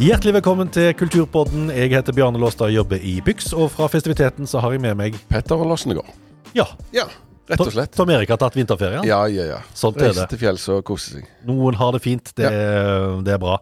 Hjertelig velkommen til Kulturpodden. Jeg heter Bjarne Låstad og jobber i Byx, og fra festiviteten så har jeg med meg Petter og Lossnegård. Ja, rett og slett. Tom Erik har tatt vinterferien. Ja. Sånt er det. Reise til fjells og kose seg. Noen har det fint, det er bra.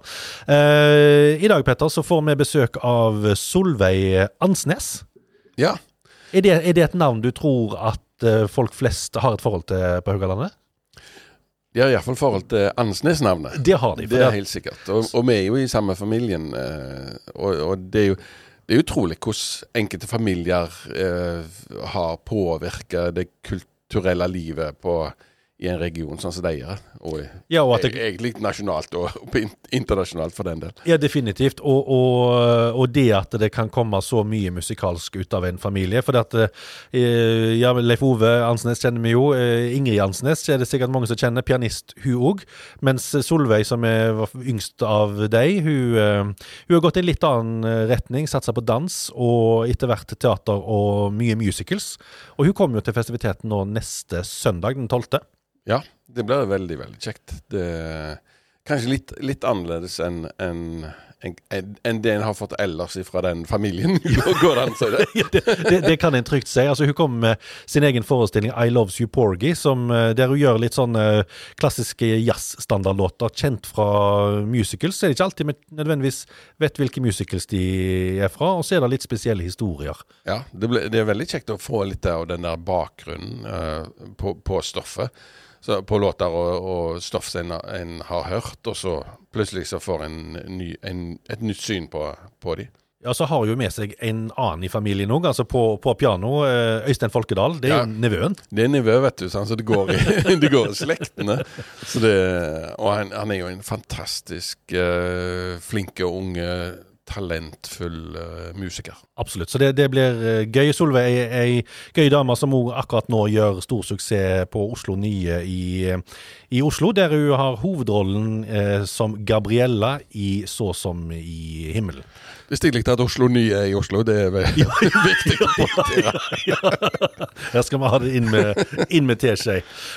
I dag, Petter, så får vi besøk av Solveig Ansnes. Ja. Er det et navn du tror at folk flest har et forhold til på Haugalandet? De har i hvert fall forhold til Ansnes-navnet. Det har de. Det er helt sikkert. Og vi er jo i samme familien, og det er jo utrolig hvordan enkelte familier har påvirket det kulturelle livet i en region sånn som de gjør. Og at det egentlig nasjonalt og internasjonalt for den del. Ja, definitivt. Og det at det kan komme så mye musikalsk ut av en familie. For at Leif Ove Ansnes kjenner vi jo. Ingrid Ansnes er det sikkert mange som kjenner. Pianist hun også. Mens Solveig, som er yngst av deg, hun har gått i en litt annen retning. Satset på dans og etter hvert teater og mye musicals. Og hun kommer jo til festiviteten nå neste søndag, den 12. Ja, det blir veldig, veldig kjekt. Det er kanskje litt annerledes enn det en har fått ellers fra den familien. Går det an, så det kan en trygt si. Altså, hun kommer med sin egen forestilling I Loves You Porgy, der hun gjør litt sånne klassiske jazz-standardlåter, kjent fra musicals. Så er det ikke alltid nødvendigvis vet hvilke musicals de er fra, og så er det litt spesielle historier. Ja, det er veldig kjekt å få litt av den der bakgrunnen på stoffet. Så på låter og stoff som en har hørt, og så plutselig så får et nytt syn på de. Ja, så har jo med seg en annen i familien også, altså på piano, Øystein Folkedal, det er jo nevøen. Det er nevø, vet du, så det går i slektene. Og han er jo en fantastisk flinke og unge talentfull musiker. Absolutt, så det blir gøy. Solveig er en gøy dame som akkurat nå gjør stor suksess på Oslo Nye i Oslo, der hun har hovedrollen som Gabriella i Så som i himmelen. Det er stilig at Oslo Nye er i Oslo, det er viktig å pointere. Her skal vi ha det inn med teskje.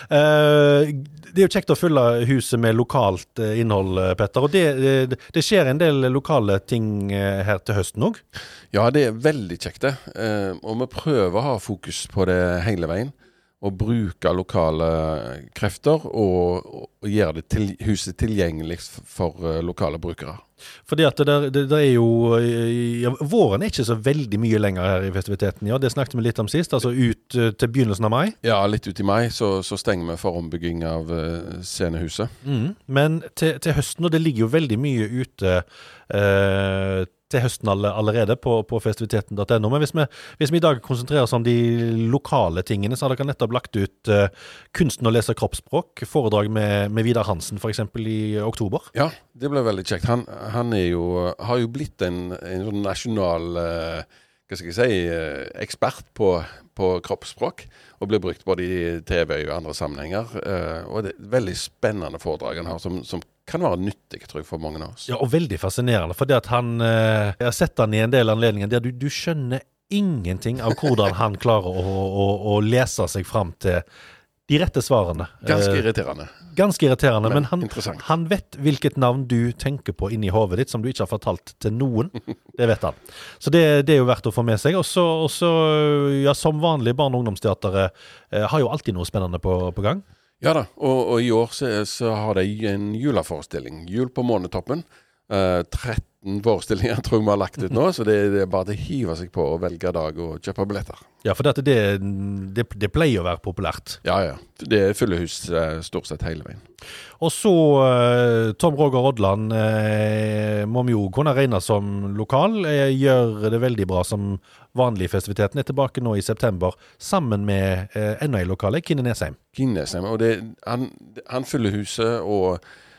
Det er jo kjekt å fylle huset med lokalt innhold, Petter, og det skjer en del lokale ting her til høsten også. Ja, det er veldig kjekt det. Og vi prøver å ha fokus på det hele veien, og bruke lokale krefter, og gjøre huset tilgjengelig for lokale brukere. Fordi at det er jo våren er ikke så veldig mye lenger her i festiviteten. Ja, det snakket vi litt om sist, altså ut til begynnelsen av mai. Ja, litt ut i mai så stenger vi for ombygging av scenehuset. Men til høsten, og det ligger jo veldig mye ute til høsten allerede på festiviteten.no. Men hvis vi i dag konsentrerer oss om de lokale tingene, så har dere nettopp lagt ut kunsten å lese kroppsspråk, foredrag med Vidar Hansen for eksempel i oktober. Ja, det ble veldig kjekt. Han har jo blitt en sånn nasjonal hva skal jeg si, ekspert på kroppsspråk, og blir brukt både i TV og andre sammenhenger. Og det er et veldig spennende foredrag han har, som kan være nyttig, tror jeg, for mange av oss. Ja, og veldig fascinerende, fordi at jeg har sett han i en del anledninger der du skjønner ingenting av hvordan han klarer å lese seg fram til de rette svarene. Ganske irriterende. Ganske irriterende, men han vet hvilket navn du tenker på inni hodet ditt, som du ikke har fortalt til noen. Det vet han. Så det er jo verdt å få med seg. Og så ja, som vanlig barne- og ungdomsteatere har jo alltid noe spennende på gang. Ja da, og i år så har de en juleforestilling. Jul på Månetoppen. 13 forestillinger tror jeg vi har lagt ut nå, så det er bare til å hive seg på og velge dag og kjøpe billetter. Ja, for det pleier å være populært. Ja. Det er fulle hus stort sett hele veien. Og så Tom Roger Odland må vi jo kunne regne som lokal, gjør det veldig bra som vanlig i festiviteten, er tilbake nå i september, sammen med enda en lokale, Kine Nesheim. Og han fyller huset og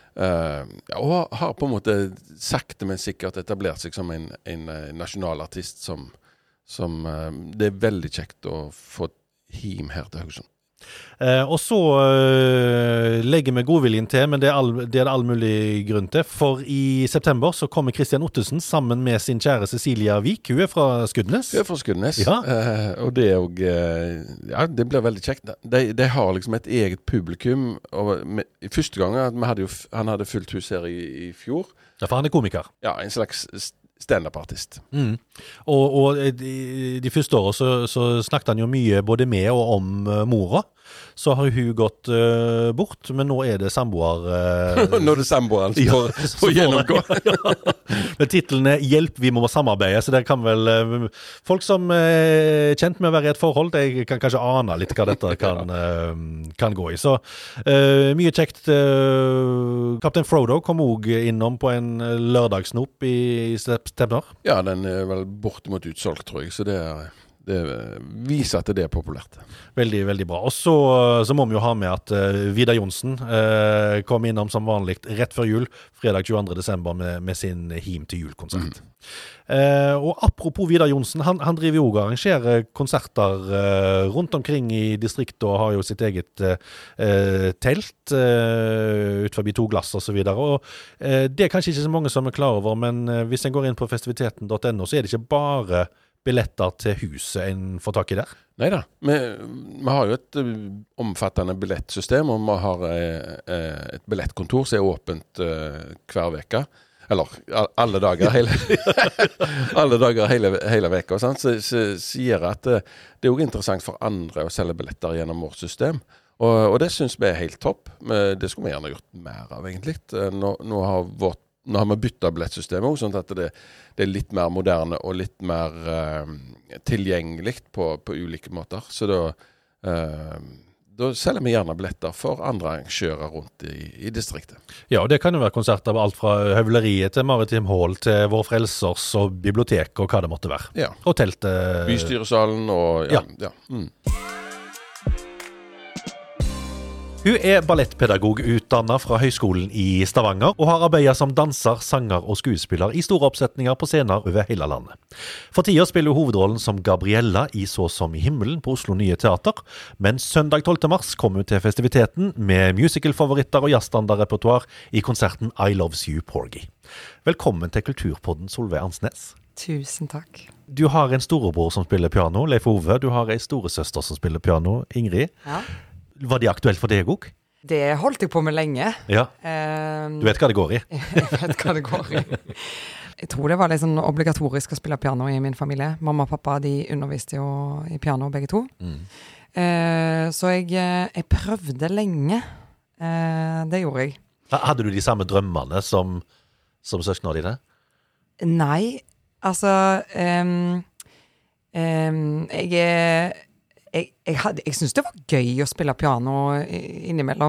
har på en måte sakte, men sikkert etablert seg som en nasjonalartist som det er veldig kjekt å få him her til Haugesund. Og så legger vi godviljen til, men det er all mulig grunn til. For i september så kommer Christian Ottesen sammen med sin kjære Cecilia Vik. Hun er fra Skudenes. Hun er fra Skudenes, ja. Og det er jo, ja, det blir veldig kjekt. De har liksom et eget publikum. Og første gang han hadde fullt hus her i fjor. Ja, for han er komiker. Ja, en slags stand-up-artist. Og de første årene så snakket han jo mye både med og om mora. Så har hun gått bort, men nå er det samboer. Nå er det samboeren som får gjennomgå. Men titelen er 'Hjelp, vi må samarbeide', så der kan vel folk som er kjent med å være i et forhold, de kan kanskje ane litt hva dette kan gå i. Så mye kjekt. Kaptein Frodo kom også innom på en lørdagssnop i september. Ja, den er vel bortimot utsolgt, tror jeg, så det viser at det er populært. Veldig, veldig bra. Og så må vi jo ha med at Vidar Johnsen kom innom som vanlig rett før jul, fredag 22. desember med sin Him til julkonsert. Og apropos Vidar Johnsen, han driver jo og arrangerer konserter rundt omkring i distriktet og har jo sitt eget telt ut forbi 2 glass og så videre. Og det er kanskje ikke så mange som er klar over, men hvis en går inn på festiviteten.no, så er det ikke bare billetter til huset en får tak i der? Neida, vi har jo et omfattende billettsystem, og vi har et billettkontor som er åpent hver veka. Eller alle dager hele veka. Så sier at det er jo interessant for andre å selge billetter gjennom vårt system. Og det synes vi er helt topp. Men det skulle vi gjerne gjort mer av, egentlig. Nå har vi byttet billettsystemet, sånn at det er litt mer moderne og litt mer tilgjengelig på ulike måter. Så da selger vi gjerne billetter for andre arrangører rundt i distriktet. Ja, og det kan jo være konserter av alt fra Høvleriet til Maritim Hall til Vår Frelsers og bibliotek og hva det måtte være. Ja. Og teltet. Bystyresalen og ja. Hun er ballettpedagog utdannet fra Høgskolen i Stavanger og har arbeidet som danser, sanger og skuespiller i store oppsetninger på scener over hele landet. For tida spiller hun hovedrollen som Gabriella i Så som i himmelen på Oslo Nye Teater, men søndag 12. mars kommer hun til festiviteten med musicalfavoritter og jazzstandardrepertoar i konserten I Loves You Porgy. Velkommen til Kulturpodden, Solveig Ansnes. Tusen takk. Du har en storebror som spiller piano, Leif Ove. Du har en storesøster som spiller piano, Ingrid. Ja. Var det aktuelt for deg òg? Det holdt jeg på med lenge. Ja. Du vet hva det går i? Jeg vet hva det går i. Jeg tror det var litt sånn obligatorisk å spille piano i min familie. Mamma og pappa, de underviste jo i piano begge to. Så jeg prøvde lenge. Det gjorde jeg. Hadde du de samme drømmene som søskene dine? Nei, altså jeg synes det var gøy å spille piano innimellom.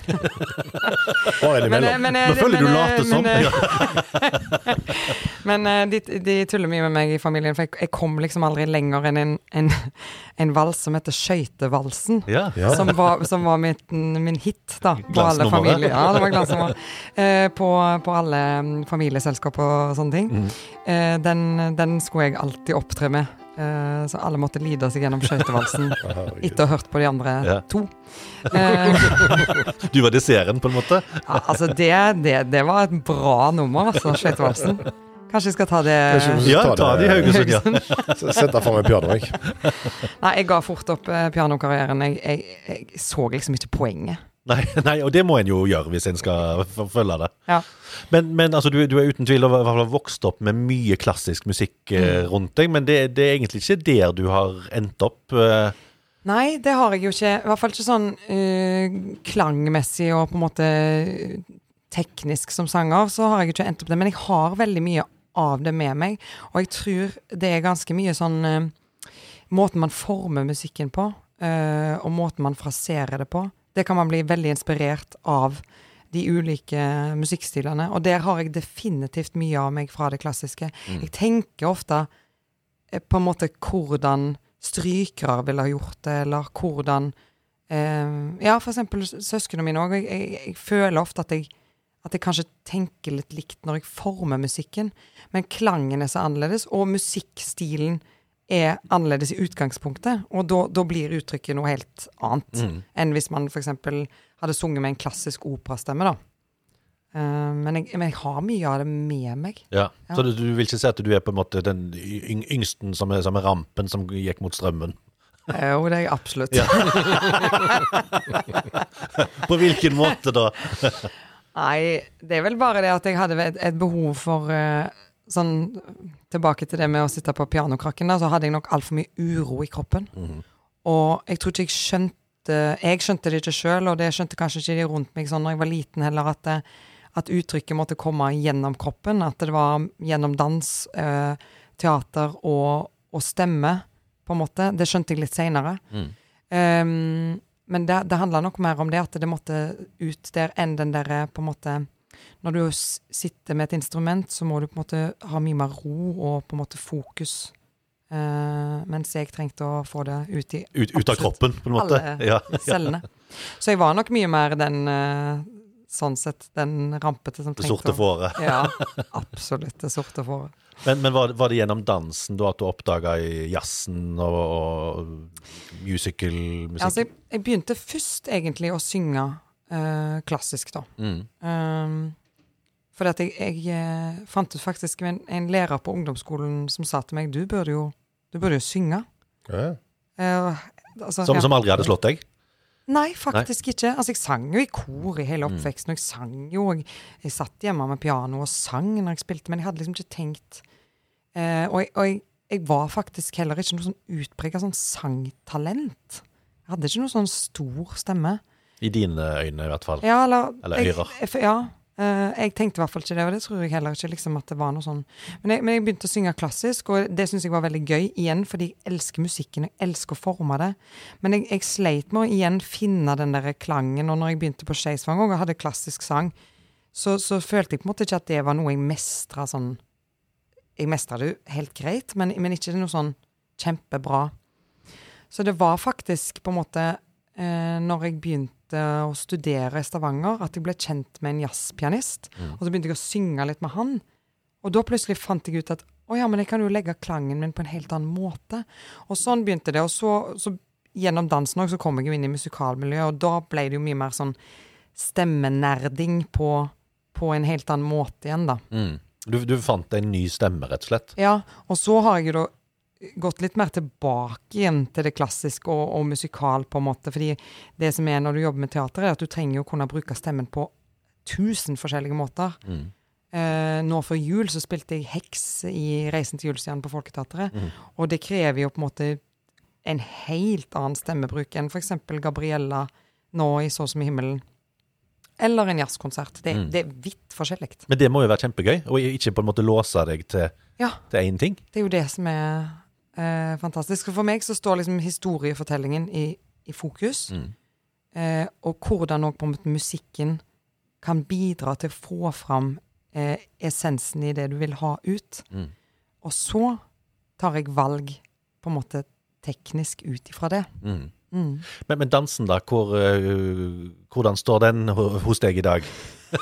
Nå føler du late som. Men de tuller mye med meg i familien, for jeg kom liksom aldri lenger enn en vals som heter Skøytevalsen, som var min hit da, på alle familier. Ja, det var glansnummer. På alle familieselskap og sånne ting. Den skulle jeg alltid opptre med. Så alle måtte lide seg gjennom Skøytevalsen etter å ha hørt på de andre 2. Du var desserten på en måte? Ja, altså det var et bra nummer, altså, Skøytevalsen. Kanskje jeg skal ta det... ta det i Haugesund, Sett deg for meg piano, jeg. Nei, jeg ga fort opp pianokarrieren. Jeg så liksom ikke poenget. Nei, og det må en jo gjøre hvis en skal følge det. Ja. Men altså, du er uten tvil vokst opp med mye klassisk musikk rundt deg, men det er egentlig ikke der du har endt opp? Nei, det har jeg jo ikke. I hvert fall ikke sånn klangmessig og på en måte teknisk som sanger, så har jeg ikke endt opp det. Men jeg har veldig mye av det med meg, og jeg tror det er ganske mye sånn måten man former musikken på, og måten man fraserer det på. Det kan man bli veldig inspirert av de ulike musikkstilene, og der har jeg definitivt mye av meg fra det klassiske. Jeg tenker ofte på en måte hvordan strykere ville ha gjort det, eller hvordan for eksempel søskene mine også. Jeg føler ofte at jeg kanskje tenker litt likt når jeg former musikken, men klangen er så annerledes, og musikkstilen annerledes i utgangspunktet, og da blir uttrykket noe helt annet enn hvis man for eksempel hadde sunget med en klassisk operastemme da. Men jeg har mye av det med meg. Ja, så du vil ikke si at du på en måte den yngsten som er rampen som gikk mot strømmen? Jo, det er jeg absolutt. Ja. På hvilken måte da? Nei, det er vel bare det at jeg hadde et behov for sånn, tilbake til det med å sitte på pianokrakken da, så hadde jeg nok alt for mye uro i kroppen. Og jeg tror ikke jeg skjønte det ikke selv, og det skjønte kanskje ikke de rundt meg sånn når jeg var liten heller, at uttrykket måtte komme gjennom kroppen, at det var gjennom dans, teater og stemme, på en måte. Det skjønte jeg litt senere. Men det handler nok mer om det, at det måtte ut der enn den der, på en måte, når du sitter med et instrument, så må du på en måte ha mye mer ro og på en måte fokus. Mens jeg trengte å få det ut av kroppen, på en måte. Alle cellene. Så jeg var nok mye mer den, sånn sett, den rampete som trengte. Det sorte fåret. Ja, absolutt, det sorte fåret. Men var det gjennom dansen da at du oppdaget i jazzen og musicalmusikk? Altså, jeg begynte først egentlig å synge klassisk da. Fordi at jeg fant ut faktisk en lærer på ungdomsskolen som sa til meg, du burde jo synge. Altså, som aldri hadde slått deg? Nei, faktisk ikke. Altså, jeg sang jo i kor i hele oppveksten, og jeg sang jo, jeg satt hjemme med piano og sang når jeg spilte, men jeg hadde liksom ikke tenkt, og jeg var faktisk heller ikke noe sånn utpreget sånn sangtalent. Jeg hadde ikke noe sånn stor stemme. I dine øyne i hvert fall. Ja, eller ører. Jeg tenkte i hvert fall ikke det, og det tror jeg heller ikke liksom at det var noe sånn. Men jeg begynte å synge klassisk, og det synes jeg var veldig gøy igjen, fordi jeg elsker musikken, jeg elsker å forme det. Men jeg sleit med å igjen finne den der klangen, og når jeg begynte på Skeisvang og hadde klassisk sang, så følte jeg på en måte ikke at det var noe jeg mestret sånn. Jeg mestret det jo helt greit, men ikke noe sånn kjempebra. Så det var faktisk på en måte, når jeg begynte å studere i Stavanger, at jeg ble kjent med en jazzpianist, og så begynte jeg å synge litt med han, og da plutselig fant jeg ut at, men jeg kan jo legge klangen min på en helt annen måte, og sånn begynte det, og så gjennom dansen også, så kom jeg jo inn i musikalmiljøet, og da ble det jo mye mer sånn stemmenerding på en helt annen måte igjen da. Du fant en ny stemme, rett og slett? Ja, og så har jeg jo da gått litt mer tilbake igjen til det klassiske og musikal på en måte, fordi det som er når du jobber med teater er at du trenger jo kunne bruke stemmen på 1000 forskjellige måter. Nå for jul så spilte jeg Heks i Reisen til Julestjernen på Folketeateret, og det krever jo på en måte en helt annen stemmebruk enn for eksempel Gabriella nå i Så som i himmelen. Eller en jazzkonsert. Det er vidt forskjellig. Men det må jo være kjempegøy, og ikke på en måte låse deg til en ting. Det er jo det som er fantastisk. For meg så står liksom historiefortellingen i fokus, og hvordan også på en måte musikken kan bidra til å få fram essensen i det du vil ha ut. Og så tar jeg valg på en måte teknisk ut ifra det. Men dansen da, hvordan står den hos deg i dag?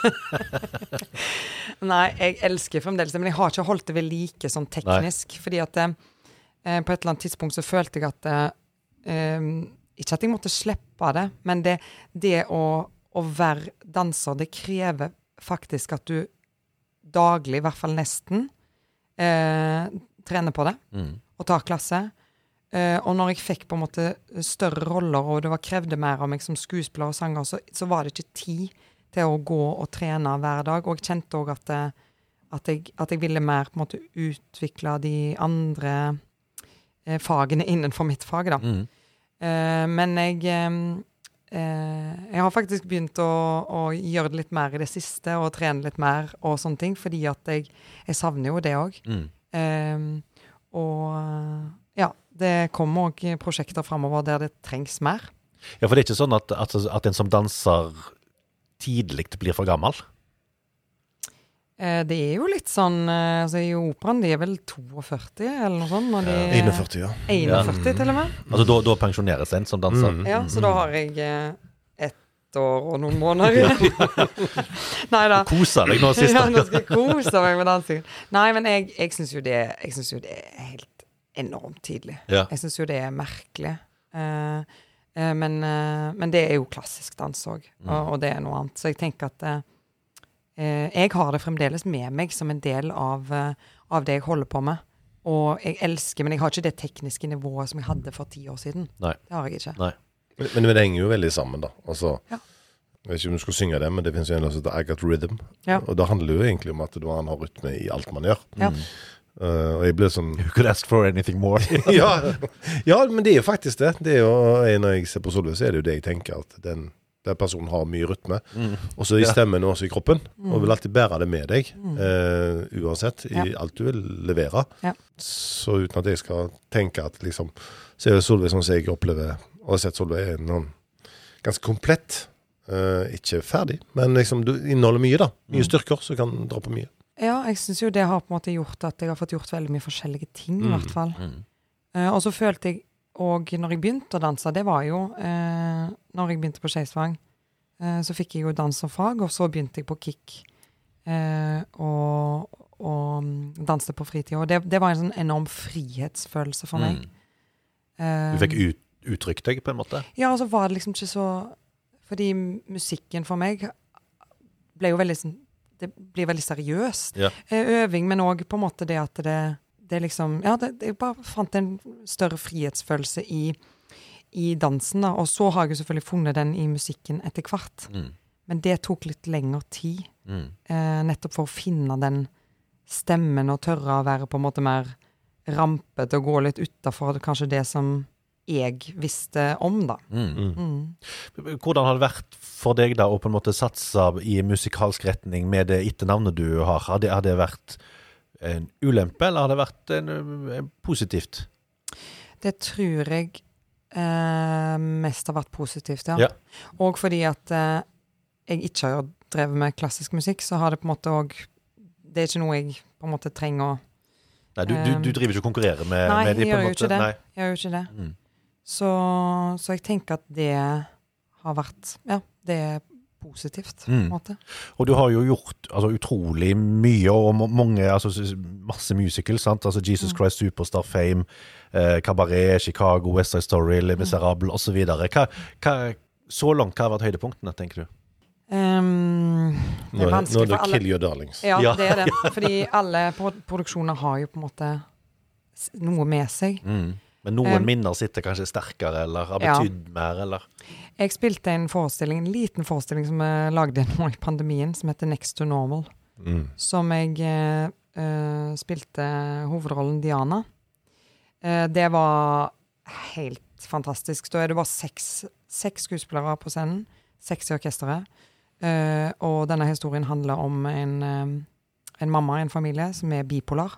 Nei, jeg elsker fremdeles det, men jeg har ikke holdt det ved like sånn teknisk, fordi at på et eller annet tidspunkt så følte jeg at ikke at jeg måtte slippe det, men det å være danser, det krever faktisk at du daglig, i hvert fall nesten, trener på det, og tar klasse. Og når jeg fikk på en måte større roller, og det krevde mer av meg som skuespiller og sanger, så var det ikke tid til å gå og trene hver dag, og jeg kjente også at jeg ville mer på en måte utvikle de andre fagene innenfor mitt fag da. Men jeg har faktisk begynt å gjøre det litt mer i det siste, og trene litt mer og sånne ting, fordi at jeg savner jo det også. Og ja, det kommer også prosjekter fremover der det trengs mer. Ja, for det er ikke sånn at en som danser tidligt blir for gammel? Det er jo litt sånn, altså i operaen, de er vel 42 eller noe sånt. 41, ja. 41 til og med. Altså da pensjoneres en som danser? Ja, så da har jeg 1 år og noen måneder igjen. Neida. Koser deg nå sist. Ja, nå skal jeg kose meg med dansing. Nei, men jeg synes jo det er helt enormt tidlig. Ja. Jeg synes jo det merkelig. Men det jo klassisk dans også, og det noe annet. Så jeg tenker at jeg har det fremdeles med meg som en del av det jeg holder på med. Og jeg elsker, men jeg har ikke det tekniske nivået som jeg hadde for 10 år siden. Nei. Det har jeg ikke. Nei. Men det henger jo veldig sammen da. Altså, jeg vet ikke om du skal synge det, men det finnes jo en som heter I Got Rhythm. Ja. Og det handler jo egentlig om at man har rytme i alt man gjør. Ja. Og jeg ble sånn... You could ask for anything more. ja, men det jo faktisk det. Det jo, når jeg ser på Solveig, så det jo det jeg tenker, at den personen har mye rytme. Og så i stemmen og også i kroppen. Og vil alltid bære det med deg, uansett, i alt du vil levere. Ja. Så uten at jeg skal tenke at liksom, så det Solveig sånn som jeg opplever, og har sett Solveig noen ganske komplett, ikke ferdig, men liksom du inneholder mye da. Mye styrker, så kan du dra på mye. Ja, jeg synes jo det har på en måte gjort at jeg har fått gjort veldig mye forskjellige ting, i hvert fall. Og så følte jeg, og når jeg begynte å danse, det var jo, når jeg begynte på Skeisvang, så fikk jeg jo dans som fag, og så begynte jeg på kick, og danste på fritid. Og det var en sånn enorm frihetsfølelse for meg. Du fikk uttrykt deg på en måte? Ja, og så var det liksom ikke så... Fordi musikken for meg ble jo veldig sånn, det blir veldig seriøst. Ja. Øving, men også på en måte det at det liksom, ja, jeg bare fant en større frihetsfølelse i dansen da, og så har jeg jo selvfølgelig funnet den i musikken etter hvert. Men det tok litt lengre tid, nettopp for å finne den stemmen og tørre å være på en måte mer rampet og gå litt utenfor kanskje det som jeg visste om da. Hvordan har det vært for deg da å på en måte satse i musikalsk retning med det etternavnet du har? Har det vært en ulempe, eller har det vært en positivt? Det tror jeg mest har vært positivt, ja. Og fordi at jeg ikke har drevet med klassisk musikk, så har det på en måte også, det ikke noe jeg på en måte trenger å... Nei, du driver ikke å konkurrere med de på en måte? Nei, jeg gjør jo ikke det. Så jeg tenker at det har vært, ja, det positivt på en måte. Og du har jo gjort utrolig mye, og mange, masse musicals, sant? Jesus Christ Superstar, Fame, Cabaret, Chicago, West Side Story, Les Miserables, og så videre. Så langt, hva har vært høydepunktene, tenker du? Det vanskelig for alle. Kill Your Darlings. Ja, det det. Fordi alle produksjoner har jo på en måte noe med seg. Men noen minner sitter kanskje sterkere, eller har betydd mer, eller? Jeg spilte en liten forestilling som jeg lagde nå i pandemien, som heter Next to Normal. Som jeg spilte hovedrollen Diana. Det var helt fantastisk. Da det bare 6 skuespillere på scenen, 6 i orkesteret. Og denne historien handler om en mamma i en familie som bipolar.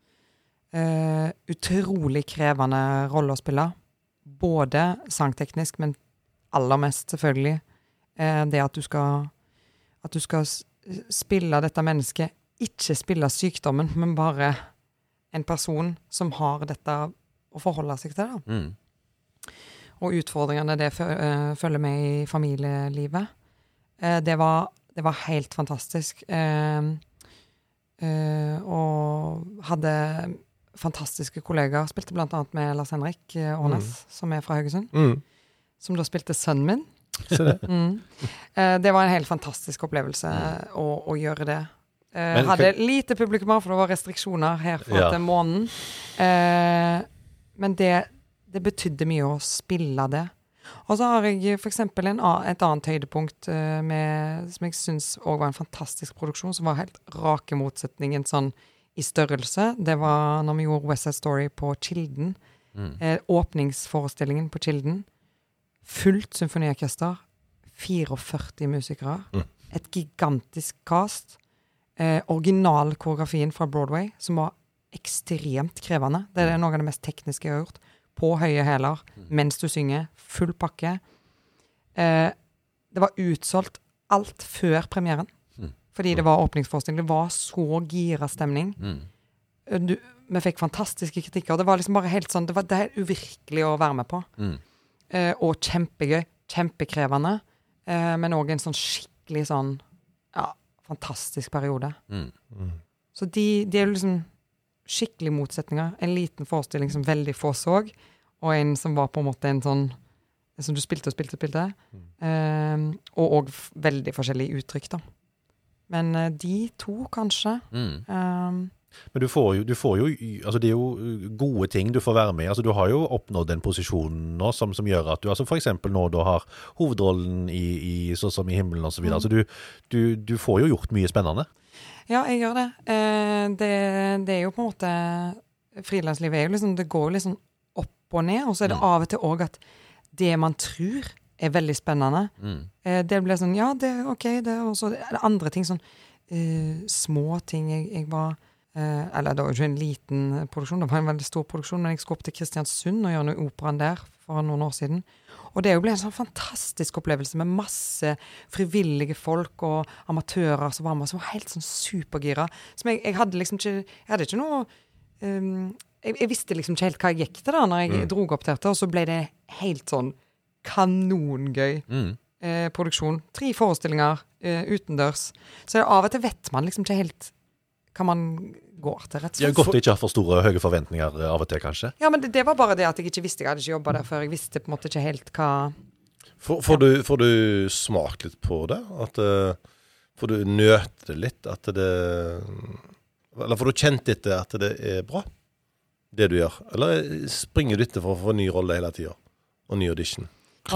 Utrolig krevende rolle å spille. Både sangteknisk, men aller mest selvfølgelig det at du skal spille dette mennesket, ikke spille sykdommen, men bare en person som har dette å forholde seg til. Og utfordringene det følger med i familielivet. Det var helt fantastisk. Og hadde fantastiske kollegaer. Spilte blant annet med Lars Henrik Årnes, som fra Haugesund. Som da spilte sønnen min. Det var en helt fantastisk opplevelse å gjøre det. Hadde lite publikummer, for det var restriksjoner her fra til måneden. Men det betydde mye å spille det. Og så har jeg for eksempel et annet høydepunkt som jeg synes også var en fantastisk produksjon, som var helt rake motsetningen sånn i størrelse. Det var når vi gjorde West Side Story på Kilden. Åpningsforestillingen på Kilden. Fullt symfoniorkester. 44 musikere. Et gigantisk cast. Original koreografien fra Broadway, som var ekstremt krevende. Det noe av det mest tekniske jeg har gjort. På høye hæler, mens du synger. Full pakke. Det var utsolgt alt før premieren. Fordi det var åpningsforestilling. Det var så gira stemning. Vi fikk fantastiske kritikker. Det var liksom bare helt sånn, det er uvirkelig å være med på. Og kjempegøy, kjempekrevende. Men også en sånn skikkelig sånn, fantastisk periode. Så de jo liksom, skikkelig motsetninger. En liten forestilling som veldig få så, og en som var på en måte en sånn, som du spilte. Og veldig forskjellige uttrykk da. Men de to kanskje. Men du får jo, altså det er jo gode ting du får være med, altså du har jo oppnådd en posisjon nå som gjør at du, altså for eksempel når du har hovedrollen i sånn som i himmelen og så videre, altså du får jo gjort mye spennende. Ja, jeg gjør det. Det er jo på en måte, frilanslivet er jo liksom, det går jo liksom opp og ned, og så er det av og til også at det man tror er veldig spennende. Det blir sånn, ja, det er ok, og så er det andre ting, sånn små ting. Jeg var, eller det var jo ikke en liten produksjon, det var en veldig stor produksjon, men jeg skulle opp til Kristiansund og gjøre noe i operaen der for noen år siden. Og det ble en sånn fantastisk opplevelse med masse frivillige folk og amatører som var med, som var helt sånn supergira. Som jeg hadde liksom ikke, jeg hadde ikke noe, jeg visste liksom ikke helt hva jeg gikk til da, når jeg drog opp til dette, og så ble det helt sånn kanongøy produksjon. 3 forestillinger utendørs. Så av og til vet man liksom ikke helt hva man går til, rett og slett. Det er godt å ikke ha for store høye forventninger av og til, kanskje. Ja, men det var bare det at jeg ikke visste. Jeg hadde ikke jobbet der før. Jeg visste på en måte ikke helt hva... Får du smakt litt på det? Får du nøte det litt? Eller får du kjent etter at det er bra, det du gjør? Eller springer du etter for å få en ny rolle hele tiden? Og ny audition?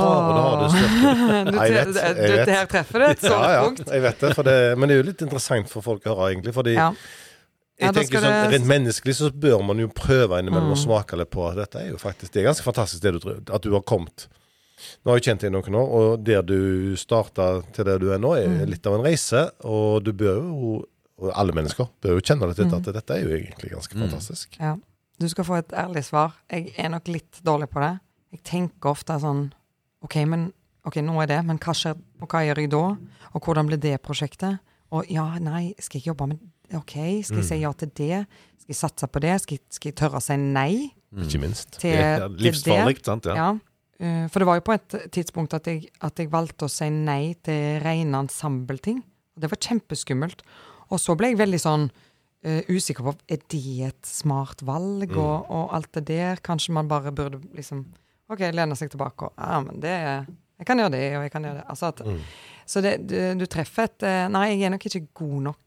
Det her treffer det et sånt punkt. Jeg vet det, men det er jo litt interessant for folk å høre egentlig, fordi jeg tenker sånn, rent menneskelig så bør man jo prøve innimellom å smake litt på dette er jo faktisk, det er ganske fantastisk det at du har kommet. Nå har jeg kjent deg noen år, og der du startet til det du er nå er litt av en reise, og du bør jo, og alle mennesker bør jo kjenne litt at dette er jo egentlig ganske fantastisk. Ja, du skal få et ærlig svar. Jeg er nok litt dårlig på det. Jeg tenker ofte sånn, ok, nå er det, men hva skjer, og hva gjør jeg da? Og hvordan blir det prosjektet? Og ja, nei, skal jeg jobbe med, ok, skal jeg si ja til det? Skal jeg satse på det? Skal jeg tørre å si nei? Ikke minst. Det er livsfarligt, sant? Ja. For det var jo på et tidspunkt at jeg valgte å si nei til rene ensemble-ting. Og det var kjempeskummelt. Og så ble jeg veldig sånn usikker på, er det et smart valg? Og alt det der, kanskje man bare burde liksom... Ok, lene seg tilbake, og men jeg kan gjøre det, og jeg kan gjøre det. Altså så du treffer et... Nei, jeg er nok ikke god nok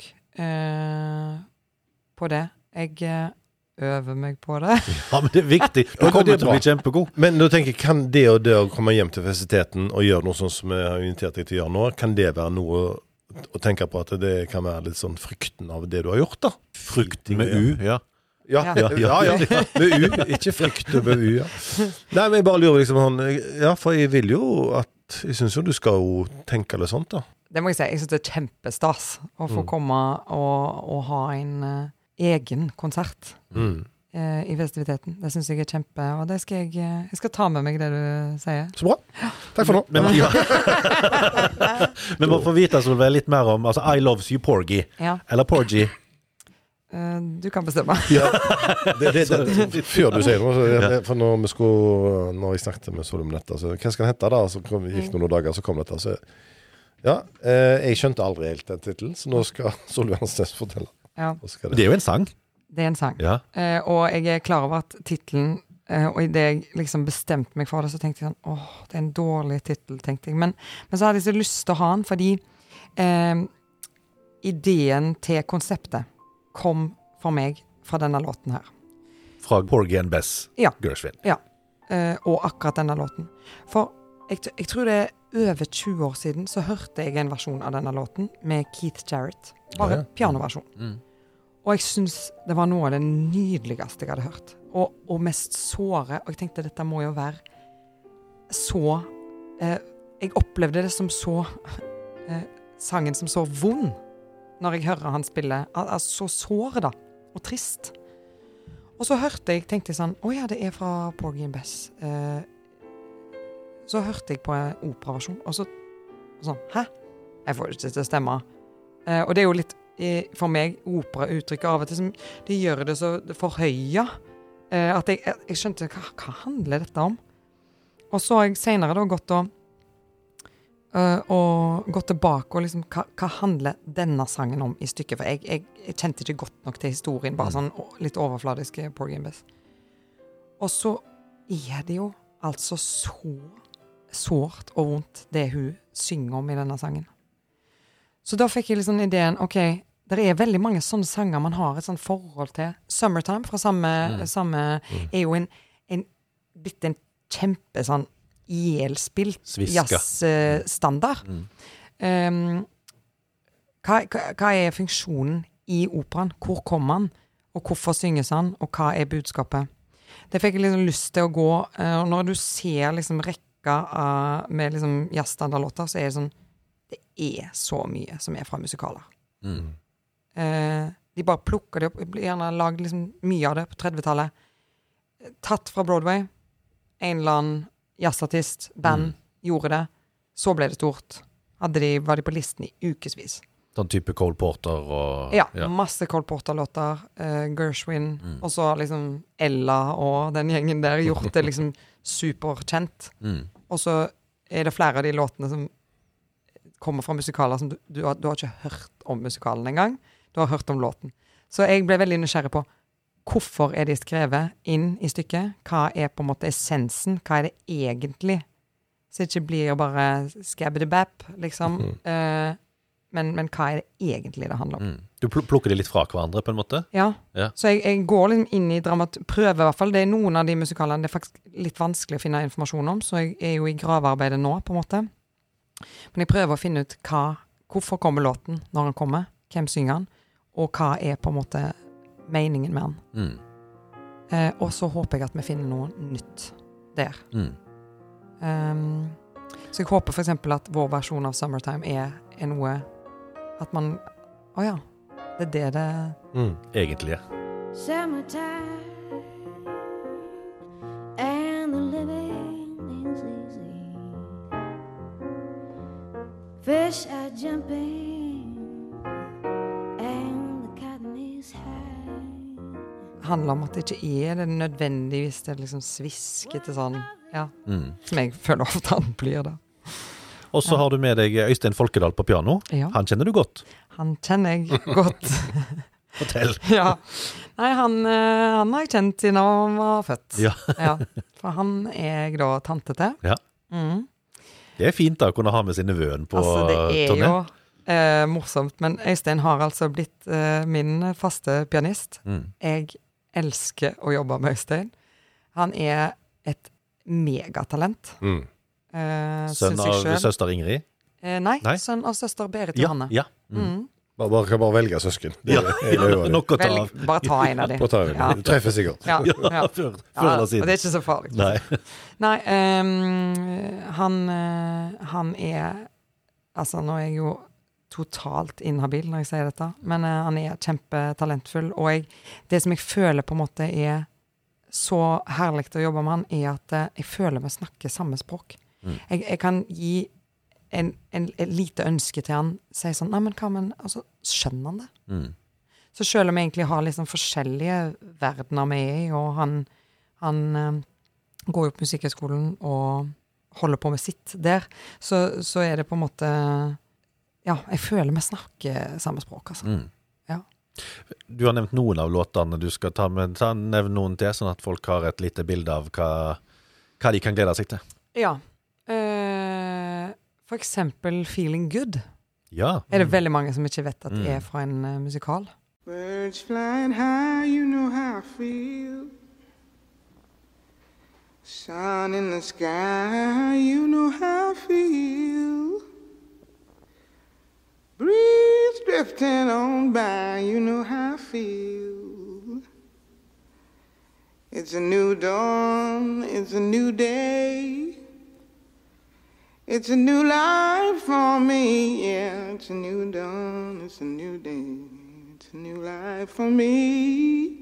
på det. Jeg øver meg på det. Ja, men det er viktig. Du kommer til å bli kjempegod. Men nå tenker jeg, kan det å komme hjem til festiviteten og gjøre noe sånn som jeg har invitert deg til å gjøre nå, kan det være noe å tenke på at det kan være litt sånn frykten av det du har gjort da? Frykten med U, ja. Ja, med U, ikke frykt med U, ja. Nei, men jeg bare lurer liksom sånn, ja, for jeg vil jo at, jeg synes jo du skal jo tenke litt sånt da. Det må jeg si, jeg synes det er kjempestas å få komme og ha en egen konsert i festiviteten. Det synes jeg er kjempe, og det skal jeg skal ta med meg det du sier. Så bra, takk for nå. Men man får vite litt mer om, altså, I Loves You Porgy, eller Porgy. Du kan bestemme. Ja, før du sier noe, for når jeg snakket med Solum dette, så hva skal den hette da? Så gikk noen dager, så kom dette. Så, ja, jeg skjønte aldri helt den titelen, så nå skal Solum Hansnes fortelle. Ja. Det er jo en sang. Det er en sang. Ja. Og jeg er klar over at titelen, og i det jeg liksom bestemte meg for det, så tenkte jeg sånn, det er en dårlig titel, tenkte jeg. Men så hadde jeg så lyst til å ha den, fordi ideen til konseptet kom for meg fra denne låten her. Fra Porgy and Bess, Gershwin. Ja, og akkurat denne låten. For jeg tror det er over 20 år siden så hørte jeg en versjon av denne låten med Keith Jarrett. Bare pianoversjon. Og jeg synes det var noe av det nydeligste jeg hadde hørt. Og mest såre. Og jeg tenkte dette må jo være så... jeg opplevde det som så... sangen som så vond. Når jeg hører han spille, så såre da, og trist. Og så tenkte jeg sånn, ja, det er fra Porgy and Bess. Så hørte jeg på en operaversjon, og så sånn, hæ? Jeg får det ikke til å stemme. Og det er jo litt, for meg, operauttrykket av og til, som de gjør det så forhøya, at jeg skjønte, hva handler dette om? Og så har jeg senere da gått og gått tilbake og liksom, hva handler denne sangen om i stykket? For jeg kjente ikke godt nok til historien, bare sånn litt overfladiske Porgy and Bess. Og så det jo altså så sårt og vondt det hun synger om i denne sangen. Så da fikk jeg liksom ideen, ok, det veldig mange sånne sanger man har et sånt forhold til. Summertime fra samme jo blitt en kjempe sånn ihjelspilt jazzstandard. Hva funksjonen i operaen? Hvor kommer han? Og hvorfor synges han? Og hva budskapet? Det fikk jeg liksom lyst til å gå, og når du ser liksom rekka med liksom jazzstandardlåter, så det sånn, det så mye som fra musikaler. De bare plukker det opp, gjerne lagd liksom mye av det på 30-tallet. Tatt fra Broadway, en eller annen jazzartist, band, gjorde det, så ble det stort. Var de på listen i ukesvis. Sånn type Cole Porter og... Ja, masse Cole Porter-låter, Gershwin, og så liksom Ella og den gjengen der gjort det liksom superkjent. Og så det flere av de låtene som kommer fra musikaler som du har ikke hørt om musikalen engang. Du har hørt om låten. Så jeg ble veldig nysgjerrig på hvorfor de skrevet inn i stykket? Hva på en måte essensen? Hva det egentlig? Så det ikke blir bare skabbedy-bap, liksom. Men hva det egentlig det handler om? Du plukker de litt fra hverandre, på en måte? Ja. Så jeg går liksom inn i prøver i hvert fall. Det noen av de musikalene det faktisk litt vanskelig å finne informasjon om, så jeg jo i gravearbeidet nå, på en måte. Men jeg prøver å finne ut hvorfor kommer låten når han kommer, hvem synger han, og hva på en måte meningen med han. Og så håper jeg at vi finner noe nytt der. Så jeg håper for eksempel at vår versjon av Summertime noe at man, det egentlig Summertime and the living is easy. Fish are jumping and the cotton is high. Handler om at det ikke det nødvendigvis det liksom sviskete sånn, som jeg føler ofte han blir da. Og så har du med deg Øystein Folkedal på piano. Ja. Han kjenner du godt. Han kjenner jeg godt. Fortell. Ja. Nei, han har jeg kjent siden han var født. Ja. For han jeg da tante til. Ja. Det fint da å kunne ha med sin nevøen på turné. Altså, det jo morsomt, men Øystein har altså blitt min faste pianist. Jeg elsker å jobbe med Øystein. Han et megatalent. Sønn av søster Ingrid? Nei, sønn av søster Berit Johanne. Ja. Bare velge søsken. Nok å ta av. Bare ta en av dem. Du treffer sikkert. Før eller siden. Og det ikke så farlig. Nei, han altså nå jeg jo totalt inhabil når jeg sier dette, men han kjempetalentfull, og det som jeg føler på en måte så herlig å jobbe med han, at jeg føler vi snakker samme språk. Jeg kan gi en lite ønske til han, si sånn, nei, men hva, men, altså, skjønner han det? Så selv om jeg egentlig har liksom forskjellige verdener med og han går jo på Musikkhøgskolen og holder på med sitt der, så det på en måte, jeg føler vi snakker samme språk, altså. Du har nevnt noen av låtene du skal ta med, nevn noen til, sånn at folk har et lite bilde av hva de kan glede seg til. Ja. For eksempel Feeling Good. Ja. Det veldig mange som ikke vet at det fra en musikal. Birds flying high, you know how I feel. Sun in the sky, you know how I feel. Breeze drifting on by, you know how I feel. It's a new dawn, it's a new day. It's a new life for me, yeah. It's a new dawn, it's a new day. It's a new life for me.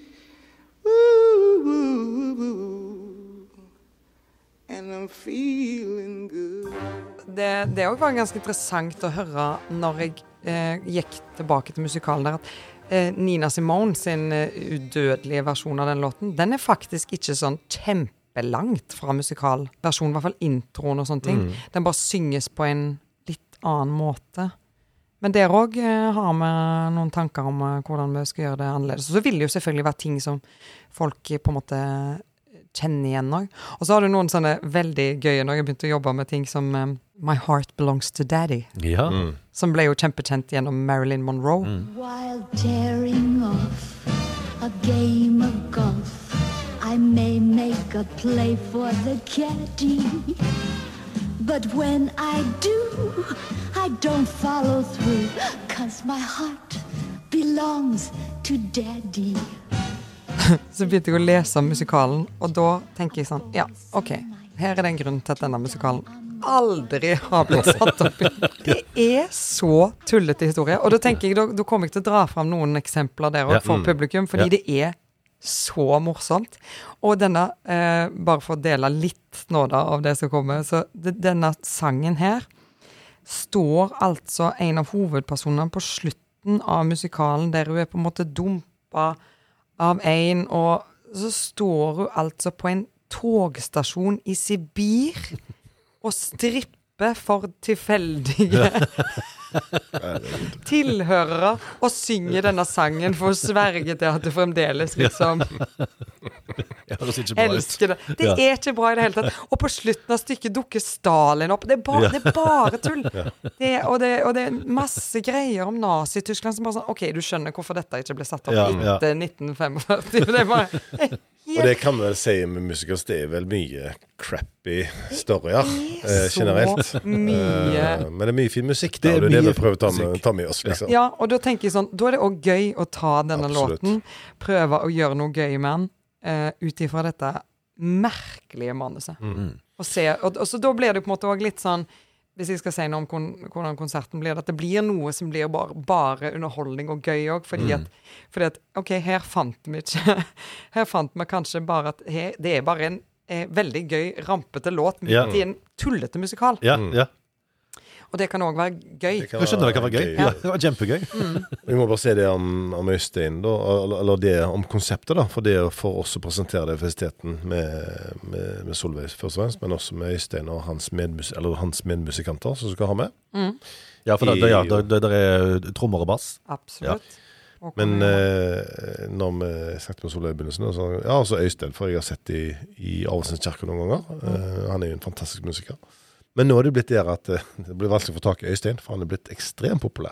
Woo, woo, woo. And I'm feeling good. Det også var ganske interessant å høre når jeg gikk tilbake til musikalen der, at Nina Simone sin udødelige versjon av den låten, den faktisk ikke sånn kjempelangt fra musikalversjonen, i hvert fall introen og sånne ting. Den bare synges på en litt annen måte. Men der også har vi noen tanker om hvordan vi skal gjøre det annerledes. Og så vil det jo selvfølgelig være ting som folk på en måte kjenner igjen også. Og så har du noen sånne veldig gøye når jeg begynte å jobbe med ting som My Heart Belongs to Daddy, Ja. som ble jo kjempekjent gjennom Marilyn Monroe. While tearing off a game of golf, I may make a play for the caddy. But when I do, I don't follow through, 'cause my heart belongs to daddy. Så begynte jeg å lese om musikalen, og da tenker jeg sånn, ja, ok, her er det en grunn til at denne musikalen aldri har blitt satt opp i. Det er så tullete historie, og da tenker jeg, da kommer jeg til å dra frem noen eksempler der også for publikum, fordi det er så morsomt. Og denne, bare for å dele litt nå da av det som kommer, så denne sangen her står altså en av hovedpersonene på slutten av musikalen, der hun er på en måte dumpet av en, og så står hun altså på en togstasjon i Sibir og stripper for tilfeldige tilhørere og synger denne sangen for å sverge til at du fremdeles liksom elsker det. Det er ikke bra i det hele tatt. Og på slutten av stykket dukker Stalin opp. Det er bare tull. Og det er masse greier om Nazi-Tyskland som bare sånn, ok, du skjønner hvorfor dette ikke ble satt opp etter 1945. Det er bare og det kan vi vel si med musikers, det er vel mye crappy storyer generelt. Men det er mye fin musikk da, og det er det vi prøver å ta med oss, liksom. Ja, og da tenker jeg sånn, da er det også gøy å ta denne låten, prøve å gjøre noe gøy med den, ut ifra dette merkelige manuset. Og så da blir det på en måte også litt sånn, hvis jeg skal si noe om hvordan konserten blir, at det blir noe som blir bare underholdning og gøy også, fordi at, ok, her fant vi kanskje bare at det er bare en veldig gøy, rampete låt midt i en tullete musikal. Og det kan også være gøy. Jeg skjønner det kan være gøy. Ja, det var kjempegøy. Vi må bare se det om Øystein da, eller det om konseptet da, for det for oss å presentere det festiviteten med Solveig først og fremst, men også med Øystein og hans medmusikanter som skal ha med. Ja, for det er trommer og bass. Absolutt. Ja. Men når vi snakket med Solveig i begynnelsen, så, altså Øystein, for jeg har sett i Arvesens Kjerke noen ganger. Han er jo en fantastisk musiker. Men nå er det blitt der at det blir vanskelig å få tak i Øystein, for han er blitt ekstremt populær.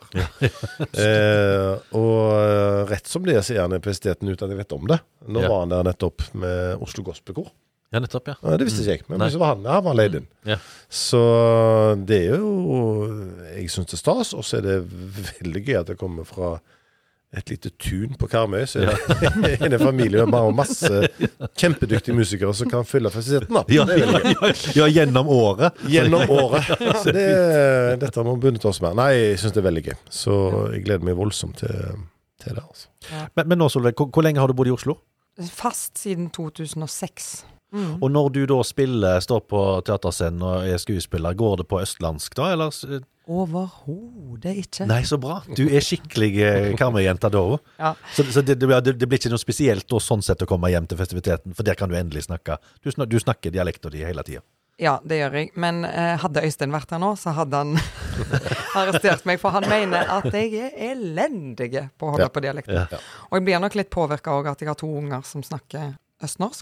Og rett som det så er han i festiviteten uten at jeg vet om det. Nå var han der nettopp med Oslo Gospelkor. Ja, nettopp, ja. Det visste ikke jeg, men så var han var leid inn. Så det er jo, jeg synes det er stas, og så er det veldig gøy at det kommer fra et lite tun på Karmøy, så er det en familie med bare masse kjempedyktige musikere som kan fylle festiviteten da. Ja, gjennom året. Gjennom året. Så dette må vi bundet oss med. Nei, jeg synes det er veldig gøy. Så jeg gleder meg voldsomt til det. Altså. Men nå, Solveig, hvor lenge har du bodd i Oslo? Fast siden 2006. Og når du da står på teaterscenen og er skuespiller, går det på østlandsk da, eller? Overhodet ikke. Nei, så bra. Du er skikkelig Karmøy-jenta da. Ja. Så det blir ikke noe spesielt da, sånn sett å komme hjem til festiviteten, for der kan du endelig snakke. Du snakker dialekter de hele tiden. Ja, det gjør jeg. Men hadde Øystein vært her nå, så hadde han arrestert meg, for han mener at jeg er elendig på å holde på dialekter. Og jeg blir nok litt påvirket også at jeg har 2 unger som snakker østnorsk.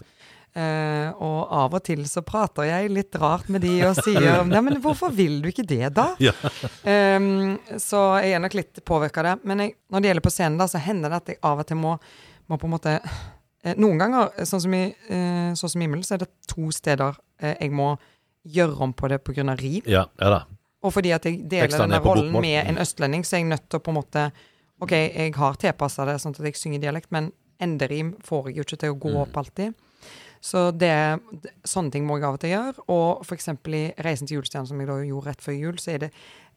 Og av og til så prater jeg litt rart med de og sier nei, men hvorfor vil du ikke det da? Så jeg er nok litt påvirket av det, men når det gjelder på scenen da, så hender det at jeg av og til må på en måte noen ganger, sånn som i Himmel, så er det 2 steder jeg må gjøre om på det på grunn av rim. Ja da. Og fordi at jeg deler denne rollen med en østlending, så er jeg nødt til å på en måte, ok, jeg har tilpasset det sånn at jeg synger dialekt, men enderim får jeg jo ikke til å gå opp alltid. Så sånne ting må jeg av og til gjøre, og for eksempel i Reisen til julestjernen, som jeg da gjorde rett før jul, så er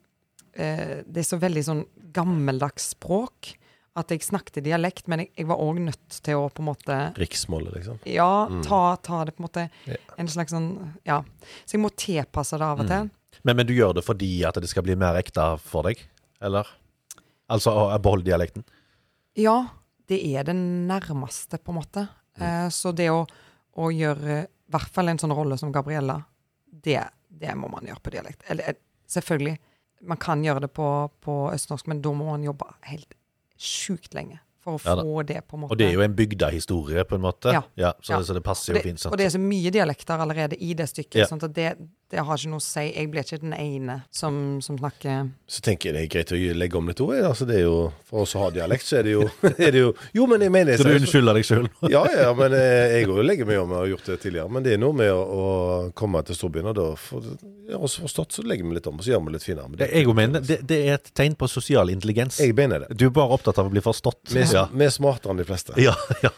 det så veldig sånn gammeldags språk, at jeg snakket dialekt, men jeg var også nødt til å på en måte riksmålet, liksom. Ja, ta det på en måte en slags sånn, ja. Så jeg må tilpasse det av og til. Men du gjør det fordi at det skal bli mer ekte for deg, eller? Altså å beholde dialekten? Ja, det er det nærmeste på en måte. Så det å gjøre hvert fall en sånn rolle som Gabriella, det må man gjøre på dialekt. Eller selvfølgelig, man kan gjøre det på østnorsk, men da må man jobbe helt sjukt lenge for å få det på en måte. Og det er jo en bygda historie på en måte. Så det passer jo fint. Og det er så mye dialekter allerede i det stykket, sånn at det har ikke noe å si. Jeg blir ikke den ene som snakker. Så tenker jeg det er greit å legge om litt ord. Altså det er jo, for oss som har dialekt, så er det jo Jo, men jeg mener... Så du unnskylder deg selv? ja, men jeg går jo legger meg om å ha gjort det tidligere. Men det er noe med å komme til storbyen, og da har oss forstått, så legger vi litt om, og så gjør vi litt finere. Jeg mener, det er et tegn på sosial intelligens. Jeg mener det. Du er bare opptatt av å bli forstått. Vi er smartere enn de fleste. Ja.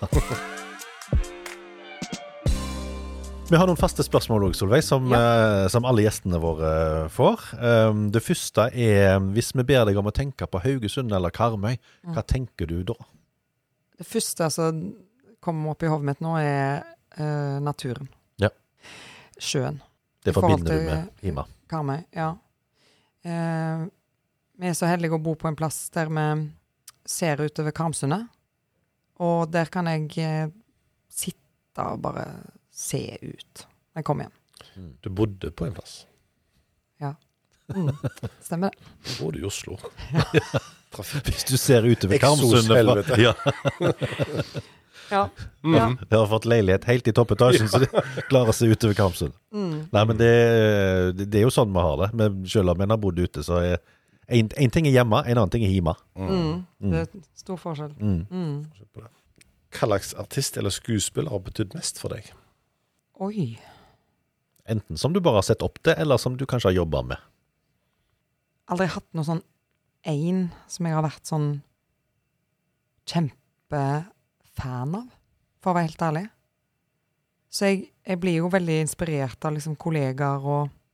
Vi har noen faste spørsmål også, Solveig, som alle gjestene våre får. Det første er, hvis vi ber deg om å tenke på Haugesund eller Karmøy, hva tenker du da? Det første som kommer opp i hodet mitt nå er naturen. Ja. Sjøen. Det forbinder du med Hima. Karmøy, ja. Vi er så heldige å bo på en plass der vi ser utover Karmsundet, og der kan jeg sitte og bare se ut. Jeg kom hjem. Du bodde på en plass? Ja. Stemmer det. Du bodde i Oslo. Hvis du ser utover Karmsundet Ja. Jeg har fått leilighet helt i toppetasjen, så de klarer å se utover Karmsund. Nei, men det er jo sånn vi har det. Men selv om en har bodd ute, så er en ting er hjemme, en annen ting er hjemme. Det er stor forskjell. Hva slags artist eller skuespiller har betydd mest for deg? Oi. Enten som du bare har sett opp til, eller som du kanskje har jobbet med. Aldri hatt noe sånn som jeg har vært sånn kjempefan av, for å være helt ærlig. Så jeg blir jo veldig inspirert av liksom kollegaer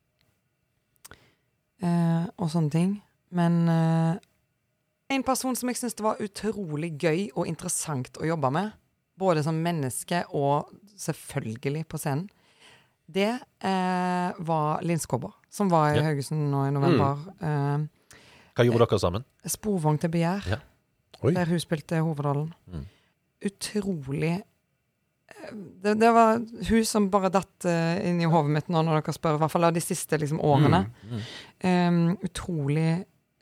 og sånne ting. Men en person som jeg synes det var utrolig gøy og interessant å jobbe med, både som menneske og selvfølgelig på scenen, det var Linn Skåber, som var i Haugesund nå i november. Hva gjorde dere sammen? Sporvogn til begjær, der hun spilte hovedrollen. Utrolig... Det var hun som bare datt inn i hodet mitt nå når dere spør, i hvert fall av de siste liksom, årene. Utrolig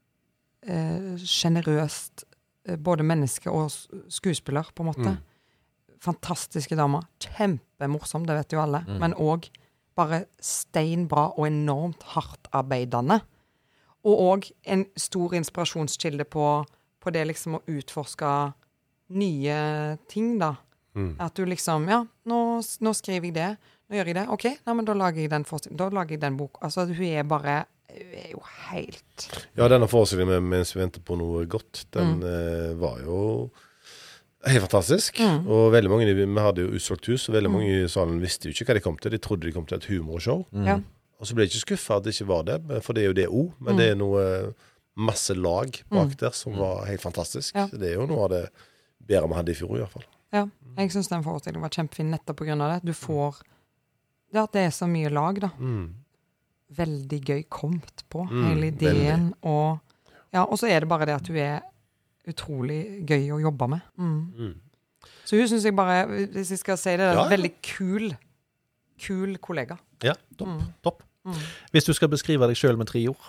generøst, både menneske og skuespiller, på en måte. Fantastiske damer. Kjempemorsom, det vet jo alle. Men også bare steinbra og enormt hardt arbeidende. Og også en stor inspirasjonskilde på det liksom å utforske nye ting, da. At du liksom, nå skriver jeg det, nå gjør jeg det, ok, men da lager jeg den bok. Altså, hun er jo helt... Ja, denne forestillingen mens vi venter på noe godt, den var jo helt fantastisk. Og veldig mange, vi hadde jo utsolgt hus, og veldig mange i salen visste jo ikke hva de kom til. De trodde de kom til et humorshow. Og så ble jeg ikke skuffet at det ikke var det, for det er jo det men det er noe masse lag bak der som var helt fantastisk. Så det er jo noe av det bedre vi hadde i fjor i hvert fall. Ja, jeg synes den forestillingen var kjempefin nettopp på grunn av det. Du får... det er så mye lag, da. Veldig gøy kommet på, hele ideen. Og så er det bare det at du er utrolig gøy å jobbe med. Så hun synes jeg bare, hvis jeg skal si det, er en veldig kul kollega. Ja, topp. Hvis du skal beskrive deg selv med 3 ord?